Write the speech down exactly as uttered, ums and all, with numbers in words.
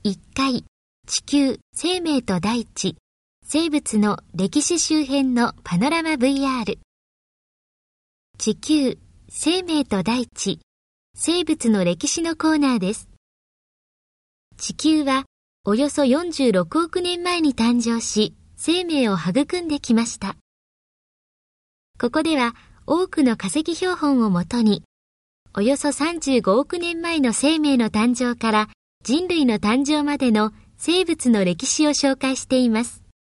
いっかい、地球、生命と大地、生物の歴史周辺のパノラマ ブイアール。地球、生命と大地、生物の歴史のコーナーです。地球はおよそよんじゅうろくおくねんまえに誕生し、生命を育んできました。ここでは多くの化石標本をもとに、およそさんじゅうごおくねんまえの生命の誕生から人類の誕生までの生物の歴史を紹介しています。